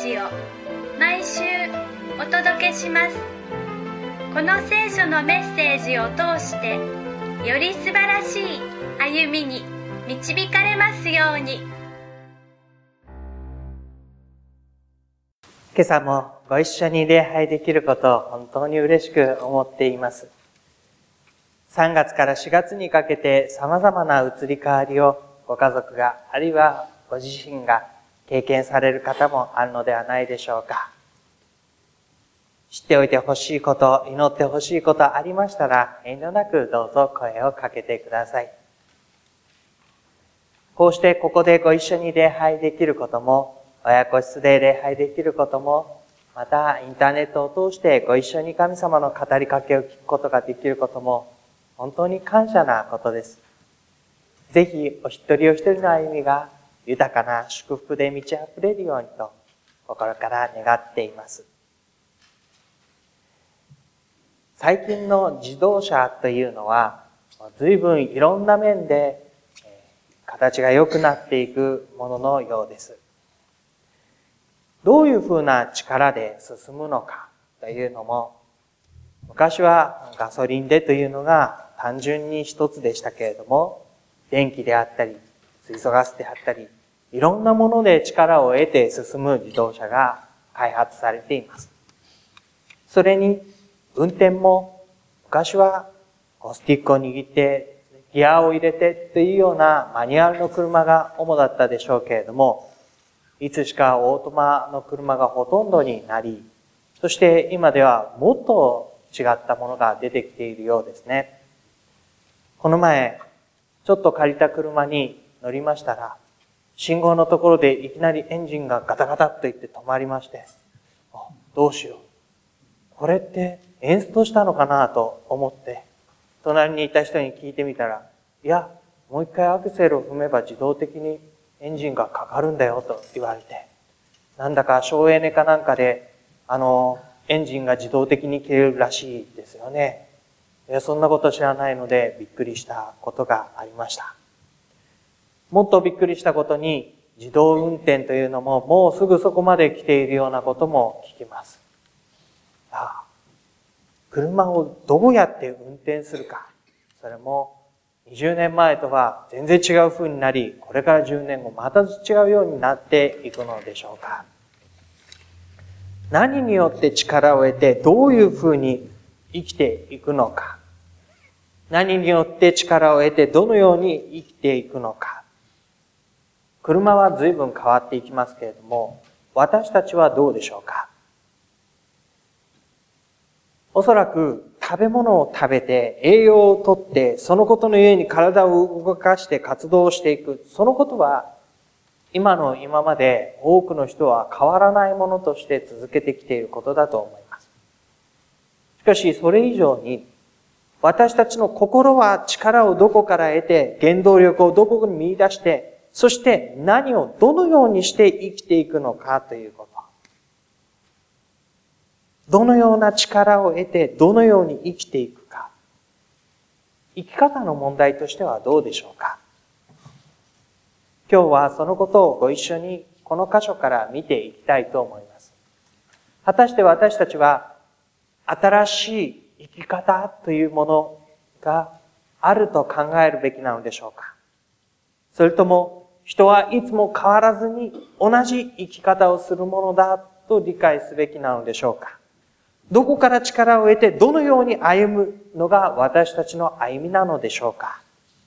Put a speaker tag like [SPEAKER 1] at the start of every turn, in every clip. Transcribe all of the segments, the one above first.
[SPEAKER 1] ジを毎週お届けします。この聖書のメッセージを通してより素晴らしい歩みに導かれますように。
[SPEAKER 2] 今朝もご一緒に礼拝できることを本当に嬉しく思っています。3月から4月にかけて様々な移り変わりをご家族が、あるいはご自身が経験される方もあるのではないでしょうか。知っておいてほしいこと、祈ってほしいことありましたら、遠慮なくどうぞ声をかけてください。こうしてここでご一緒に礼拝できることも、親子室で礼拝できることも、またインターネットを通してご一緒に神様の語りかけを聞くことができることも、本当に感謝なことです。ぜひお一人お一人の歩みが豊かな祝福で満ち溢れるようにと心から願っています。最近の自動車というのは随分いろんな面で形が良くなっていくもののようです。どういうふうな力で進むのかというのも、昔はガソリンでというのが単純に一つでしたけれども、電気であったり水素ガスであったり、いろんなもので力を得て進む自動車が開発されています。それに運転も昔はスティックを握ってギアを入れてというようなマニュアルの車が主だったでしょうけれども、いつしかオートマの車がほとんどになり、そして今ではもっと違ったものが出てきているようですね。この前ちょっと借りた車に乗りましたら、信号のところでいきなりエンジンがガタガタっと言って止まりまして、どうしよう。これってエンストしたのかなと思って、隣にいた人に聞いてみたら、いや、もう一回アクセルを踏めば自動的にエンジンがかかるんだよと言われて、なんだか省エネかなんかで、エンジンが自動的に切れるらしいですよね。そんなこと知らないのでびっくりしたことがありました。もっとびっくりしたことに、自動運転というのももうすぐそこまで来ているようなことも聞きます。車をどうやって運転するか、それも20年前とは全然違う風になり、これから10年後また違うようになっていくのでしょうか。何によって力を得てどういう風に生きていくのか、何によって力を得てどのように生きていくのか。車は随分変わっていきますけれども、私たちはどうでしょうか。おそらく食べ物を食べて栄養をとって、そのことのゆえに体を動かして活動していく。そのことは今まで多くの人は変わらないものとして続けてきていることだと思います。しかしそれ以上に、私たちの心は力をどこから得て、原動力をどこに見出して、そして何をどのようにして生きていくのかということ。どのような力を得て、どのように生きていくか。生き方の問題としてはどうでしょうか。今日はそのことをご一緒にこの箇所から見ていきたいと思います。果たして私たちは新しい生き方というものがあると考えるべきなのでしょうか。それとも人はいつも変わらずに同じ生き方をするものだと理解すべきなのでしょうか。どこから力を得てどのように歩むのが私たちの歩みなのでしょうか。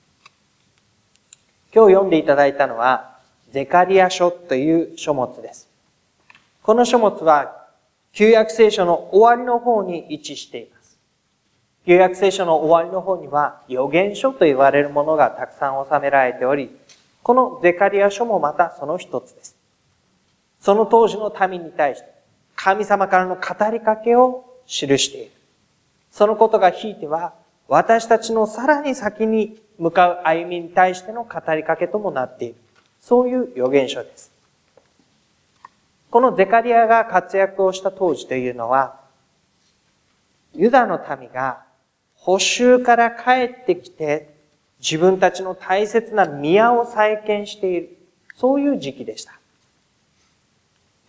[SPEAKER 2] 今日読んでいただいたのはゼカリヤ書という書物です。この書物は旧約聖書の終わりの方に位置しています。旧約聖書の終わりの方には預言書と言われるものがたくさん収められており、このゼカリヤ書もまたその一つです。その当時の民に対して神様からの語りかけを記している。そのことがひいては私たちのさらに先に向かう歩みに対しての語りかけともなっている。そういう預言書です。このゼカリヤが活躍をした当時というのは、ユダの民が捕囚から帰ってきて自分たちの大切な宮を再建している。そういう時期でした。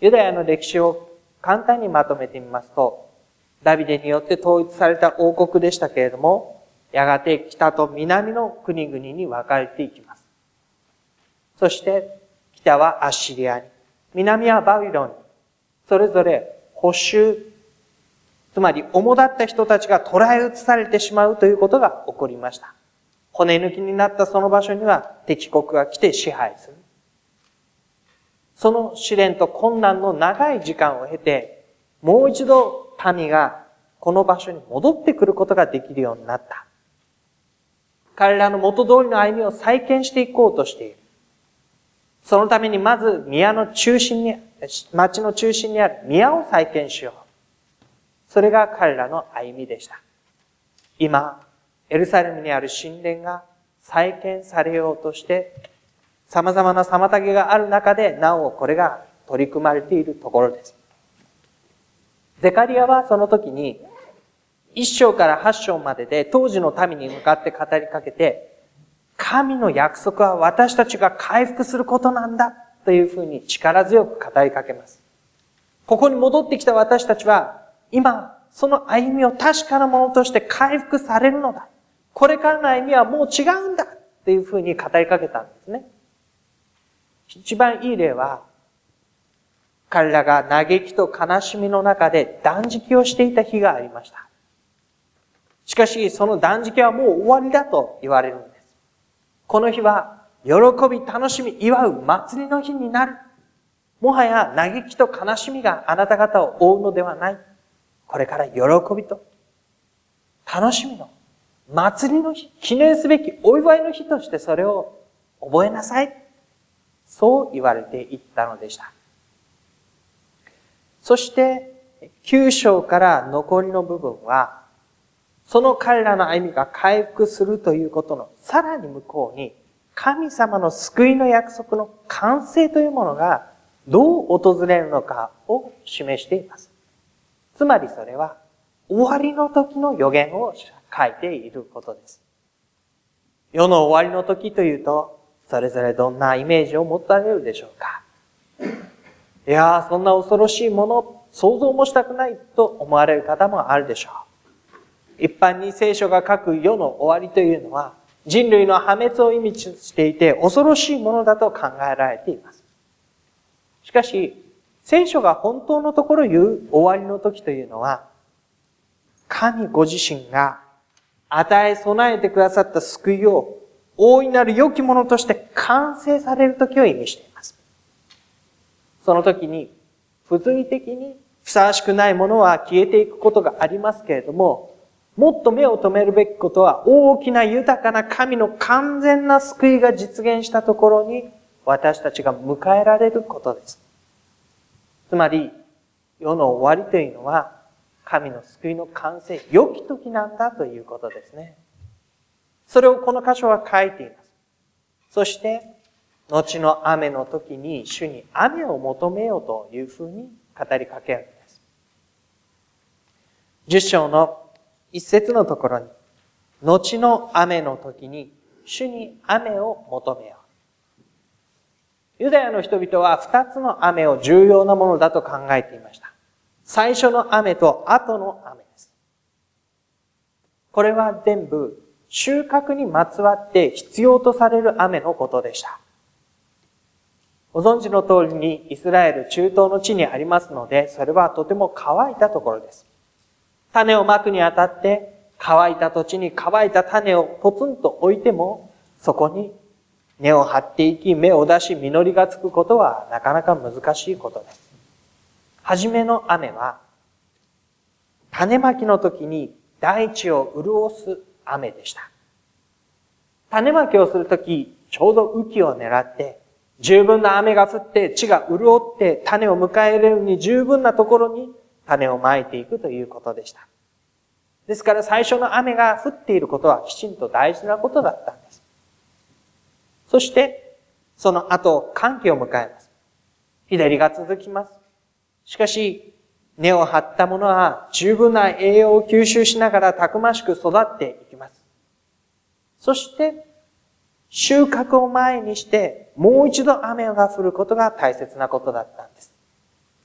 [SPEAKER 2] ユダヤの歴史を簡単にまとめてみますと、ダビデによって統一された王国でしたけれども、やがて北と南の国々に分かれていきます。そして、北はアッシリアに、南はバビロンに、それぞれ捕囚、つまり主だった人たちが捕らえ移されてしまうということが起こりました。骨抜きになったその場所には敵国が来て支配する。その試練と困難の長い時間を経て、もう一度民がこの場所に戻ってくることができるようになった。彼らの元通りの歩みを再建していこうとしている。そのためにまず町の中心にある宮を再建しよう。それが彼らの歩みでした。今、エルサレムにある神殿が再建されようとして、様々な妨げがある中で、なおこれが取り組まれているところです。ゼカリヤはその時に、1章から8章までで当時の民に向かって語りかけて、神の約束は私たちが回復することなんだというふうに力強く語りかけます。ここに戻ってきた私たちは、今、その歩みを確かなものとして回復されるのだ。これからの歩みはもう違うんだというふうに語りかけたんですね。一番いい例は、彼らが嘆きと悲しみの中で断食をしていた日がありました。しかし、その断食はもう終わりだと言われるんです。この日は、喜び、楽しみ、祝う祭りの日になる。もはや嘆きと悲しみがあなた方を覆うのではない。これから喜びと楽しみの祭りの日、記念すべきお祝いの日としてそれを覚えなさい。そう言われていったのでした。そして、9章から残りの部分は、その彼らの歩みが回復するということのさらに向こうに、神様の救いの約束の完成というものがどう訪れるのかを示しています。つまりそれは終わりの時の予言を書いていることです。世の終わりの時というと、それぞれどんなイメージを持たれるでしょうか。いやー、そんな恐ろしいもの、想像もしたくないと思われる方もあるでしょう。一般に聖書が書く世の終わりというのは、人類の破滅を意味していて恐ろしいものだと考えられています。しかし、聖書が本当のところ言う終わりの時というのは、神ご自身が与え備えてくださった救いを大いなる良きものとして完成される時を意味しています。その時に、物理的にふさわしくないものは消えていくことがありますけれども、もっと目を留めるべきことは、大きな豊かな神の完全な救いが実現したところに、私たちが迎えられることです。つまり、世の終わりというのは、神の救いの完成、良き時なんだということですね。それをこの箇所は書いています。そして、後の雨の時に主に雨を求めようというふうに語りかけるんです。10章の一節のところに、後の雨の時に主に雨を求めよう。ユダヤの人々は二つの雨を重要なものだと考えていました。最初の雨と後の雨です。これは全部収穫にまつわって必要とされる雨のことでした。ご存知の通りにイスラエル中東の地にありますので、それはとても乾いたところです。種をまくにあたって乾いた土地に乾いた種をポツンと置いても、そこに根を張っていき、芽を出し、実りがつくことはなかなか難しいことです。はじめの雨は、種まきの時に大地を潤す雨でした。種まきをするとき、ちょうど雨季を狙って、十分な雨が降って地が潤って種を迎え入れるに十分なところに種をまいていくということでした。ですから最初の雨が降っていることはきちんと大事なことだったんです。そしてその後乾季を迎えます。日照りが続きます。しかし根を張ったものは十分な栄養を吸収しながらたくましく育っていきます。そして収穫を前にしてもう一度雨が降ることが大切なことだったんです。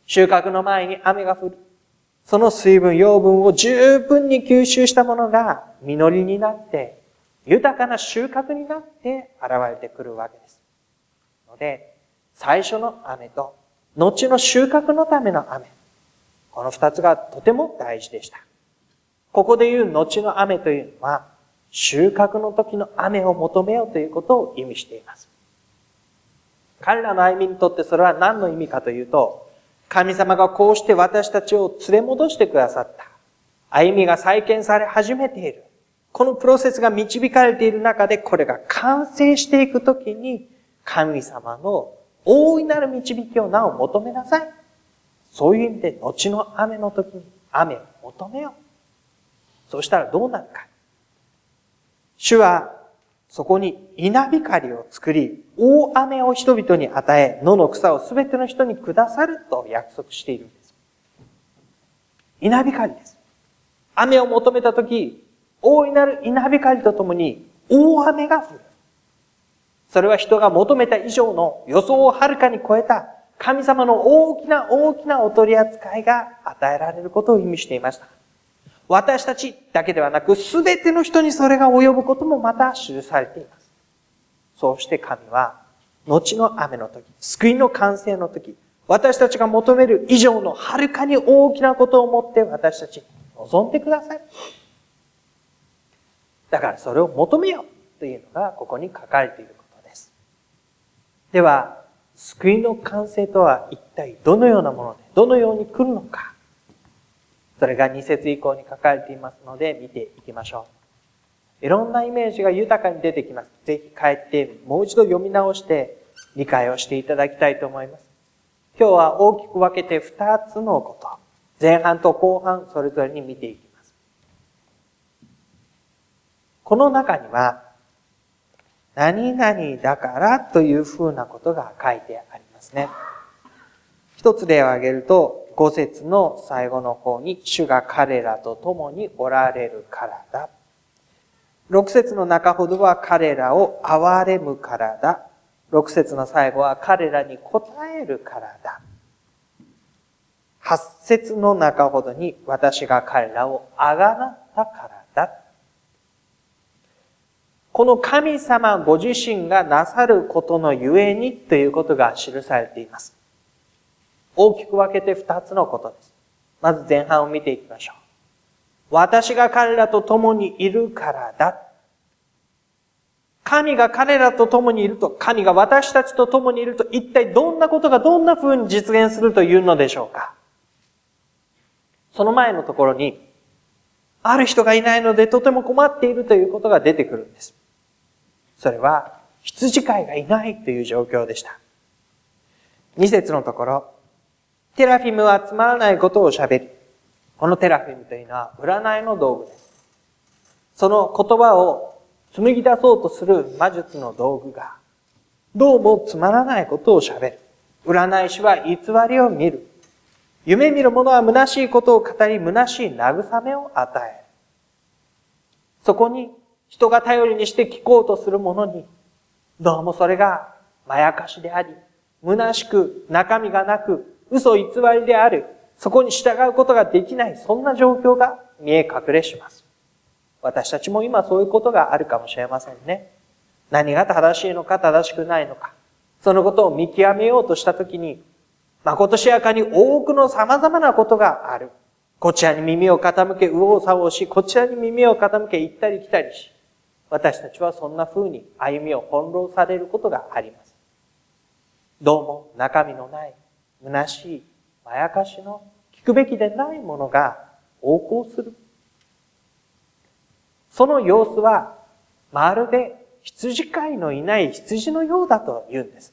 [SPEAKER 2] 収穫の前に雨が降る。その水分、養分を十分に吸収したものが実りになって、豊かな収穫になって現れてくるわけです。ので、最初の雨と、後の収穫のための雨。この二つがとても大事でした。ここで言う後の雨というのは、収穫の時の雨を求めようということを意味しています。彼らの歩みにとってそれは何の意味かというと、神様がこうして私たちを連れ戻してくださった。歩みが再建され始めている。このプロセスが導かれている中で、これが完成していくときに、神様の大いなる導きをなお求めなさい。そういう意味で、後の雨の時に雨を求めよう。そうしたらどうなるか。主は、そこに稲光を作り、大雨を人々に与え、野の草をすべての人にくださると約束しているんです。稲光です。雨を求めたとき、大いなる稲光とともに大雨が降る。それは人が求めた以上の予想をはるかに超えた神様の大きなお取り扱いが与えられることを意味していました。私たちだけではなく、すべての人にそれが及ぶこともまた記されています。そうして神は、後の雨の時、救いの完成の時、私たちが求める以上のはるかに大きなことをもって私たちに望んでください。だからそれを求めようというのがここに書かれていることです。では、救いの完成とは一体どのようなもので、どのように来るのか。それが2節以降に書かれていますので見ていきましょう。いろんなイメージが豊かに出てきます。ぜひ帰ってもう一度読み直して理解をしていただきたいと思います。今日は大きく分けて2つのこと、前半と後半それぞれに見ていきます。この中には、何々だからというふうなことが書いてありますね。一つ例を挙げると、5節の最後の方に、主が彼らと共におられるからだ。6節の中ほどは彼らを憐れむからだ。6節の最後は彼らに応えるからだ。8節の中ほどに私が彼らをあがなったからだ。この神様ご自身がなさることのゆえにということが記されています。大きく分けて2つのことです。まず前半を見ていきましょう。私が彼らと共にいるからだ。神が彼らと共にいると、神が私たちと共にいると、一体どんなことがどんな風に実現するというのでしょうか。その前のところに、ある人がいないのでとても困っているということが出てくるんです。それは、羊飼いがいないという状況でした。2節のところ、テラフィムはつまらないことを喋る。このテラフィムというのは占いの道具です。その言葉を紡ぎ出そうとする魔術の道具が、どうもつまらないことを喋る。占い師は偽りを見る。夢見る者は虚しいことを語り、虚しい慰めを与える。そこに人が頼りにして聞こうとする者に、どうもそれがまやかしであり、虚しく中身がなく、嘘偽りである。そこに従うことができない。そんな状況が見え隠れします。私たちも今そういうことがあるかもしれませんね。何が正しいのか正しくないのか。そのことを見極めようとしたときに、まことしやかに多くの様々なことがある。こちらに耳を傾け、右往左往し、こちらに耳を傾け、行ったり来たりし、私たちはそんな風に歩みを翻弄されることがあります。どうも中身のない、虚しい、まやかしの聞くべきでないものが横行する。その様子はまるで羊飼いのいない羊のようだと言うんです。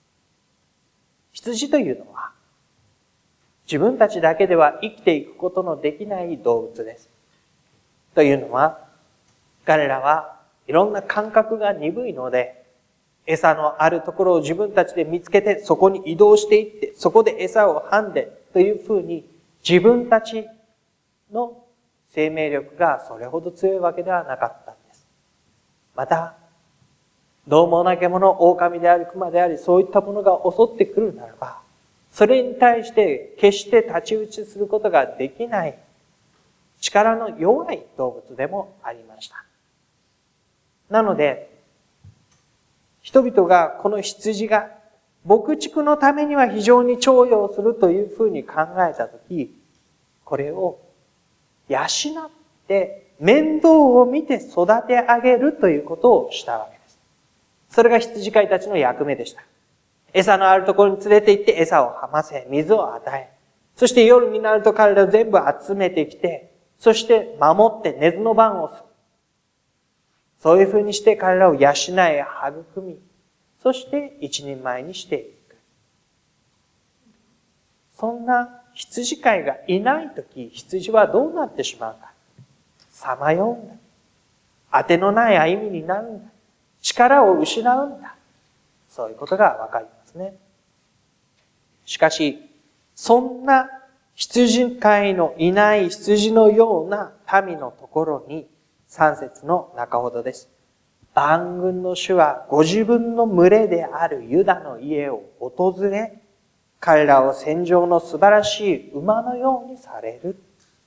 [SPEAKER 2] 羊というのは自分たちだけでは生きていくことのできない動物です。というのは、彼らはいろんな感覚が鈍いので、餌のあるところを自分たちで見つけて、そこに移動していって、そこで餌をはんで、というふうに、自分たちの生命力がそれほど強いわけではなかったんです。また、獰猛な獣、狼であり、熊であり、そういったものが襲ってくるならば、 それに対して決して太刀打ちすることができない力の弱い動物でもありました。なので、人々がこの羊が牧畜のためには非常に重用するというふうに考えたとき、これを養って面倒を見て育て上げるということをしたわけです。それが羊飼いたちの役目でした。餌のあるところに連れて行って餌をはませ、水を与え、そして夜になると彼らを全部集めてきて、そして守って寝ずの番をする。そういうふうにして彼らを養い、育み、そして一人前にしていく。そんな羊飼いがいないとき、羊はどうなってしまうか。さまようんだ。当てのない歩みになるんだ。力を失うんだ。そういうことがわかりますね。しかし、そんな羊飼いのいない羊のような民のところに、3節の中ほどです。万軍の主はご自分の群れであるユダの家を訪れ、彼らを戦場の素晴らしい馬のようにされる。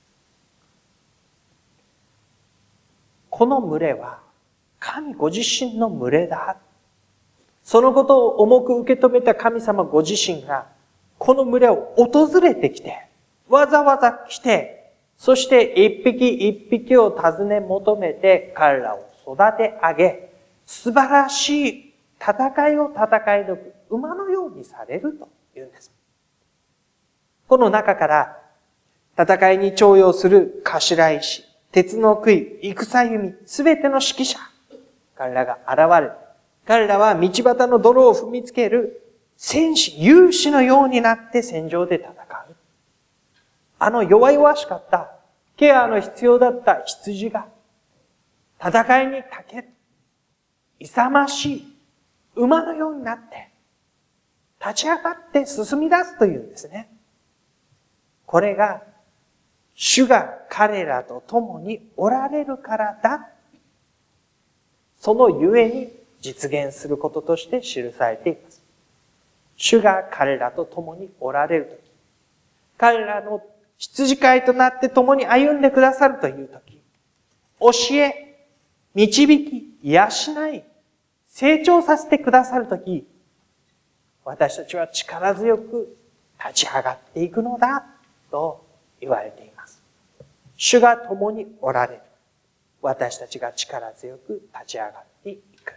[SPEAKER 2] この群れは神ご自身の群れだ。そのことを重く受け止めた神様ご自身がこの群れを訪れてきて、わざわざ来て、そして一匹一匹を尋ね求めて彼らを育て上げ、素晴らしい戦いを戦い抜く馬のようにされるというんです。この中から戦いに重用する頭石、鉄の杭、戦弓、すべての指揮者、彼らが現れる。彼らは道端の泥を踏みつける戦士、勇士のようになって戦場で戦う。あの弱々しかった、ケアの必要だった羊が、戦いに長ける、勇ましい馬のようになって、立ち上がって進み出すというんですね。これが、主が彼らと共におられるからだ。そのゆえに実現することとして記されています。主が彼らと共におられるとき、彼らの羊飼いとなって共に歩んでくださるというとき、教え、導き、養い、成長させてくださるとき、私たちは力強く立ち上がっていくのだと言われています。主が共におられる。私たちが力強く立ち上がっていく。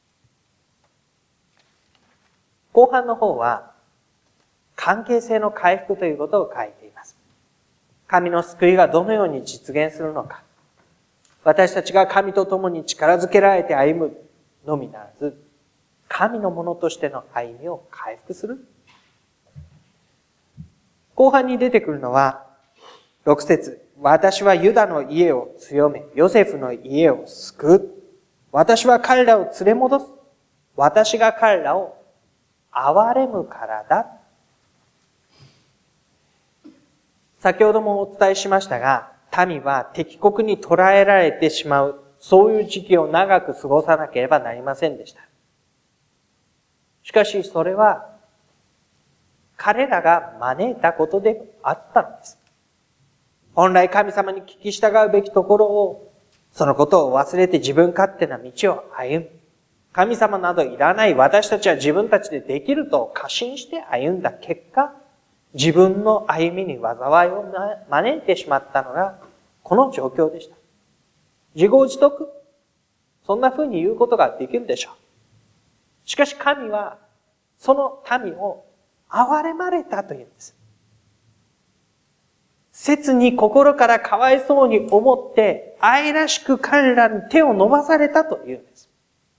[SPEAKER 2] 後半の方は関係性の回復ということを書いています。神の救いがどのように実現するのか。私たちが神と共に力づけられて歩むのみならず、神のものとしての歩みを回復する。後半に出てくるのは、6節、私はユダの家を強め、ヨセフの家を救う。私は彼らを連れ戻す。私が彼らを憐れむからだ。先ほどもお伝えしましたが、民は敵国に捕らえられてしまう、そういう時期を長く過ごさなければなりませんでした。しかしそれは、彼らが招いたことであったのです。本来神様に聞き従うべきところを、そのことを忘れて自分勝手な道を歩む。神様などいらない、私たちは自分たちでできると過信して歩んだ結果、自分の歩みに災いを招いてしまったのがこの状況でした。自業自得。そんな風に言うことができるでしょう。しかし神はその民を憐れまれたというんです。切に心からかわいそうに思って愛らしく彼らに手を伸ばされたというんです。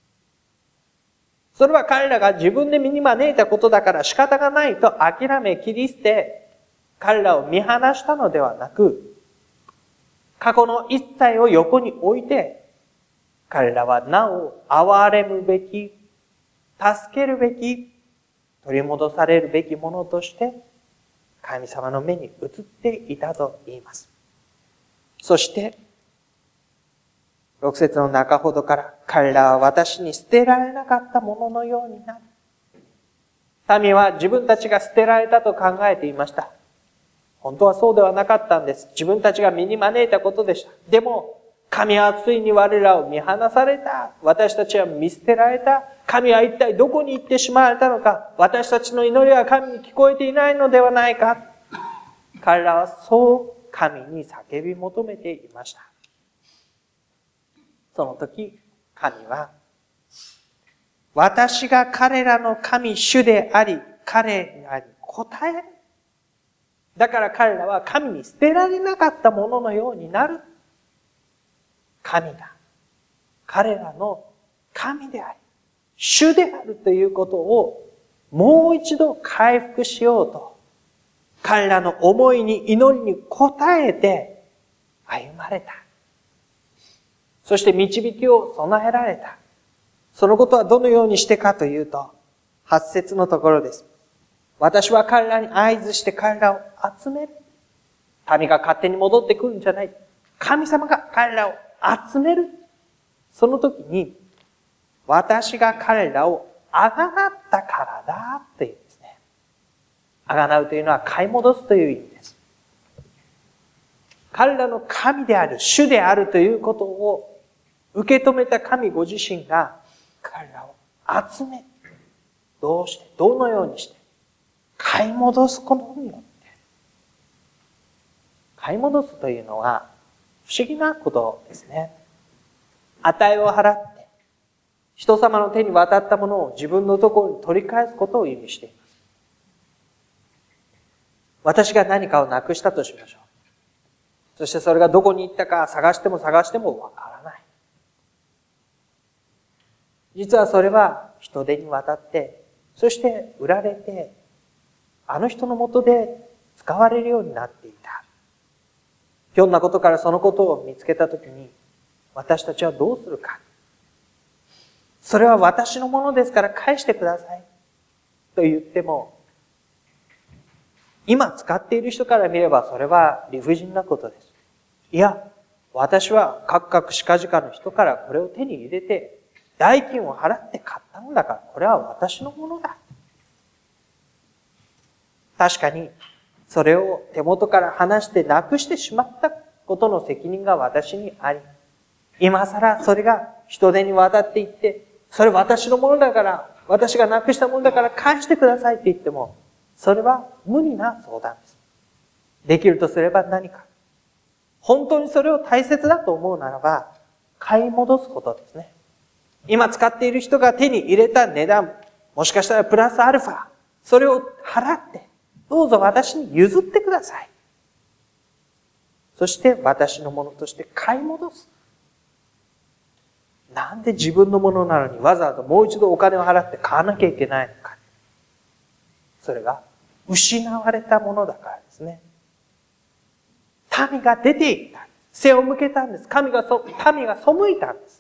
[SPEAKER 2] それは彼らが自分で身に招いたことだから仕方がないと諦め切り捨て、彼らを見放したのではなく、過去の一切を横に置いて、彼らはなお憐れむべき、助けるべき、取り戻されるべきものとして、神様の目に映っていたと言います。そして、6節の中ほどから、彼らは私に捨てられなかったもののようになる。 民は自分たちが捨てられたと考えていました。本当はそうではなかったんです。自分たちが身に招いたことでした。でも、神はついに我らを見放された。私たちは見捨てられた。神は一体どこに行ってしまわれたのか。私たちの祈りは神に聞こえていないのではないか。彼らはそう神に叫び求めていました。その時、神は、私が彼らの神主であり、彼らに答える。だから彼らは神に捨てられなかったもののようになる。神が彼らの神であり、主であるということをもう一度回復しようと、彼らの思いに祈りに応えて歩まれた。そして導きを備えられた。そのことはどのようにしてかというと、8節のところです。私は彼らに合図して彼らを集める。民が勝手に戻ってくるんじゃない。神様が彼らを集める。その時に、私が彼らをあがなったからだというんですね。あがなうというのは買い戻すという意味です。彼らの神である、主であるということを受け止めた神ご自身が彼らを集め、どうして、どのようにして、買い戻すことによって、買い戻すというのは不思議なことですね。値を払って、人様の手に渡ったものを自分のところに取り返すことを意味しています。私が何かをなくしたとしましょう。そしてそれがどこに行ったか探してもわからない。実はそれは人手に渡って、そして売られて、あの人のもとで使われるようになっていた。ひょんなことからそのことを見つけたときに、私たちはどうするか。それは私のものですから返してください。と言っても、今使っている人から見ればそれは理不尽なことです。いや、私は各々しかじかの人からこれを手に入れて、代金を払って買ったのだから、これは私のものだ。確かに、それを手元から離してなくしてしまったことの責任が私にあり、今更それが人手に渡っていって、それ私のものだから、私がなくしたものだから返してくださいって言っても、それは無理な相談です。できるとすれば何か。本当にそれを大切だと思うならば、買い戻すことですね。今使っている人が手に入れた値段、もしかしたらプラスアルファ、それを払って、どうぞ私に譲ってください。そして私のものとして買い戻す。なんで自分のものなのにわざわざもう一度お金を払って買わなきゃいけないのか。それが失われたものだからですね。民が出ていった。背を向けたんです。民が背いたんです。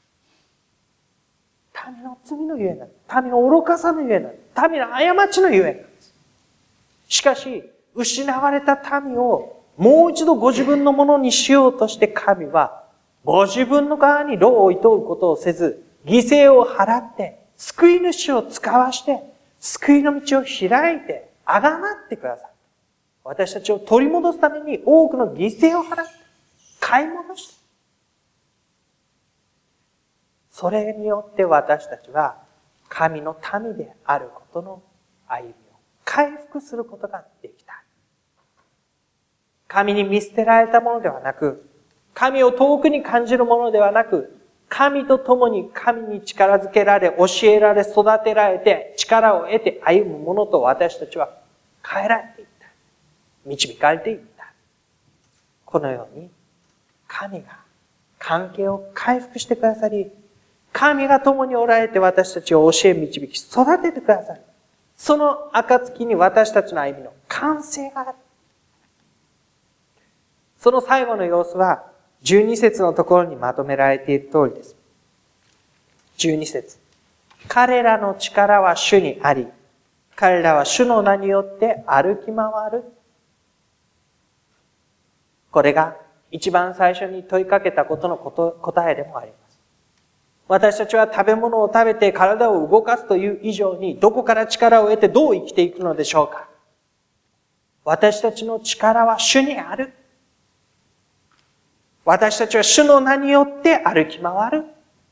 [SPEAKER 2] 民の罪のゆえなんです。民の愚かさのゆえなんです。民の過ちのゆえなんです。しかし、失われた民をもう一度ご自分のものにしようとして神は、ご自分の側に労をいとうことをせず、犠牲を払って、救い主を使わして、救いの道を開いて、あがなってください。私たちを取り戻すために多くの犠牲を払って、買い戻して。それによって私たちは、神の民であることの歩みを回復することができた。神に見捨てられたものではなく、神を遠くに感じるものではなく、神と共に神に力づけられ、教えられ、育てられて、力を得て歩むものと私たちは変えられていった。導かれていった。このように、神が関係を回復してくださり、神が共におられて私たちを教え導き、育ててくださる。その暁に私たちの歩みの完成がある。その最後の様子は、12節のところにまとめられている通りです。12節。彼らの力は主にあり、彼らは主の名によって歩き回る。これが一番最初に問いかけたことの答えでもあります。 私たちは食べ物を食べて体を動かすという以上に、どこから力を得てどう生きていくのでしょうか。私たちの力は主にある。私たちは主の名によって歩き回る。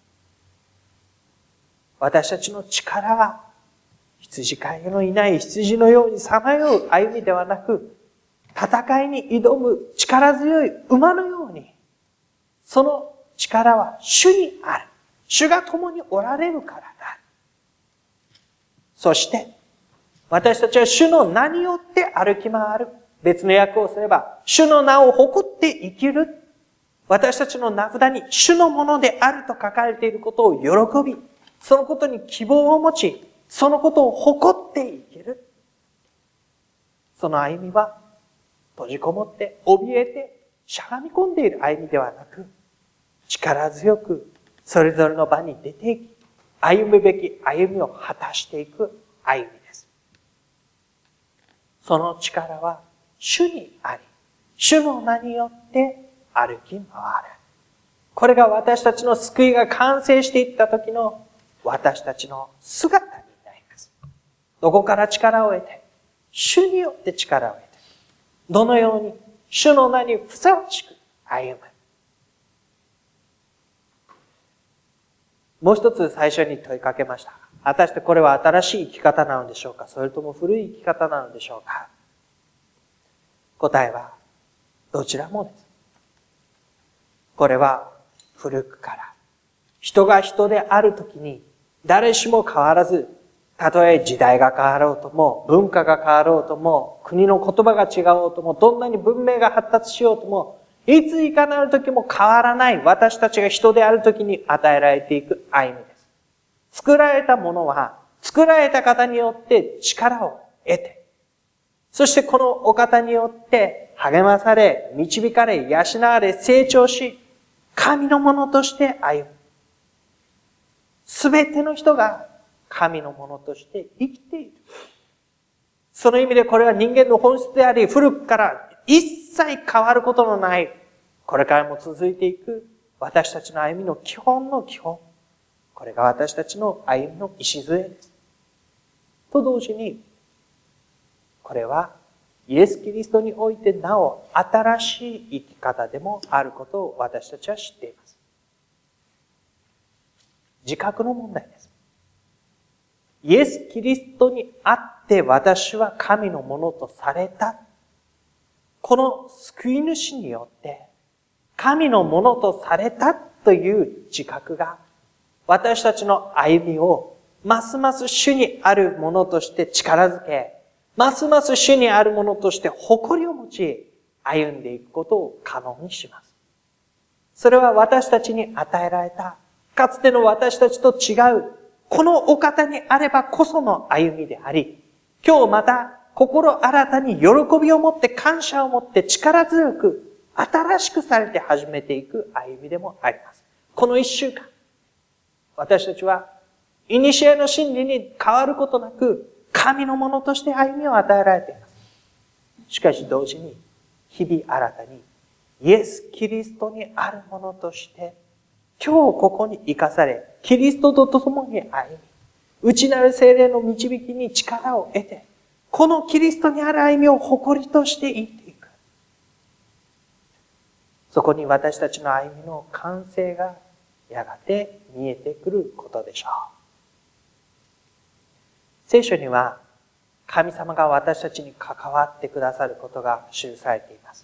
[SPEAKER 2] 私たちの力は、羊飼いのいない羊のようにさまよう歩みではなく、戦いに挑む力強い馬のように、その力は主にある。主が共におられるからだ。そして、私たちは主の名によって歩き回る。別の訳をすれば、主の名を誇って生きる。私たちの名札に主のものであると書かれていることを喜び、そのことに希望を持ち、そのことを誇って生きる。その歩みは、閉じこもって、怯えて、しゃがみ込んでいる歩みではなく、力強く、それぞれの場に出ていき、歩むべき歩みを果たしていく歩みです。その力は、主にあり、主の名によって歩き回る。これが私たちの救いが完成していった時の私たちの姿になります。どこから力を得て、主によって力を得て、どのように主の名にふさわしく歩む。もう一つ最初に問いかけました。果たしてこれは新しい生き方なのでしょうか、それとも古い生き方なのでしょうか。答えは、どちらもです。これは古くから、人が人であるときに、誰しも変わらず、たとえ時代が変わろうとも、文化が変わろうとも、国の言葉が違おうとも、どんなに文明が発達しようとも、いついかなる時も変わらない私たちが人である時に与えられていく歩みです。作られたものは、作られた方によって力を得て、そしてこのお方によって励まされ、導かれ、養われ、成長し、神のものとして歩む。すべての人が神のものとして生きている。その意味でこれは人間の本質であり、古くから一切変わることのない、これからも続いていく私たちの歩みの基本の基本。これが私たちの歩みの礎です。と同時に、これはイエス・キリストにおいてなお新しい生き方でもあることを私たちは知っています。自覚の問題です。イエス・キリストにあって私は神のものとされた。この救い主によって神のものとされたという自覚が私たちの歩みをますます主にあるものとして力づけ、ますます主にあるものとして誇りを持ち歩んでいくことを可能にします。それは私たちに与えられたかつての私たちと違うこのお方にあればこその歩みであり、今日また心新たに喜びを持って感謝を持って力強く新しくされて始めていく歩みでもあります。この一週間、私たちは古の真理に変わることなく神のものとして歩みを与えられています。しかし同時に日々新たにイエス・キリストにあるものとして今日ここに生かされ、キリストと共に歩み、内なる聖霊の導きに力を得て、このキリストにある歩みを誇りとして生きていく。そこに私たちの歩みの完成がやがて見えてくることでしょう。聖書には神様が私たちに関わってくださることが記されています。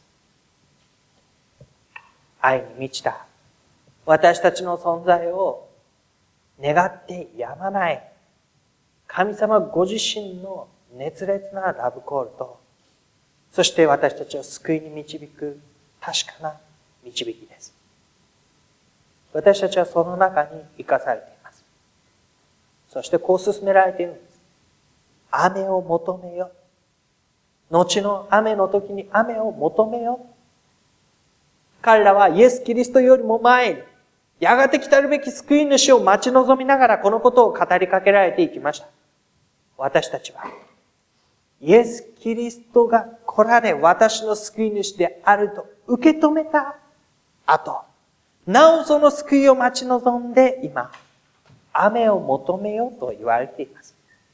[SPEAKER 2] 愛に満ちた私たちの存在を願ってやまない神様ご自身の熱烈なラブコールと、そして私たちを救いに導く確かな導きです。私たちはその中に生かされています。そしてこう進められているんです。雨を求めよ。後の雨の時に雨を求めよ。彼らはイエス・キリストよりも前に、やがて来たるべき救い主を待ち望みながらこのことを語りかけられていきました。私たちは、イエス・キリストが来られ私の救い主であると受け止めた後、 なおその救いを待ち望んで今、雨を求めようと言われています。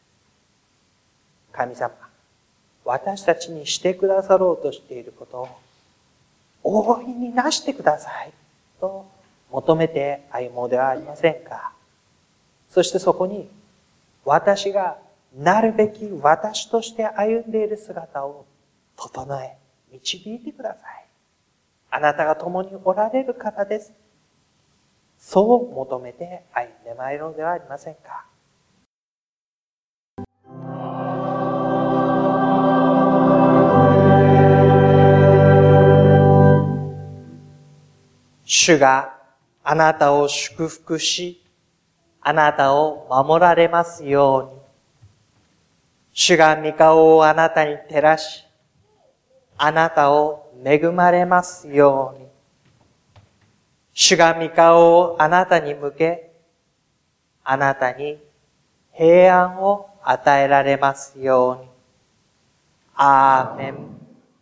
[SPEAKER 2] 神様、私たちにしてくださろうとしていることを大いになしてくださいと求めて歩もうではありませんか。そしてそこに私がなるべき私として歩んでいる姿を整え、導いてください。あなたが共におられるからです。そう求めて歩んでまいろうではありませんか。主があなたを祝福し、あなたを守られますように。主が御顔をあなたに照らし、あなたを恵まれますように。主が御顔をあなたに向け、あなたに平安を与えられますように。アーメン。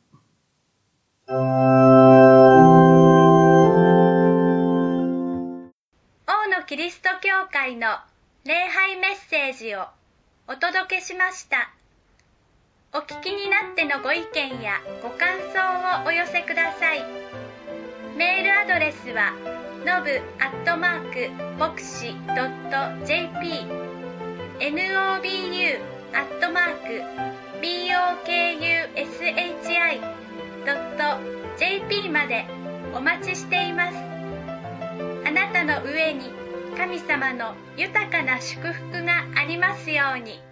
[SPEAKER 1] 王のキリスト教会の礼拝メッセージをお届けしました。お聞きになってのご意見やご感想をお寄せください。メールアドレスはnobu@bokushi.jp nobu@bokushi.jp までお待ちしています。あなたの上に神様の豊かな祝福がありますように。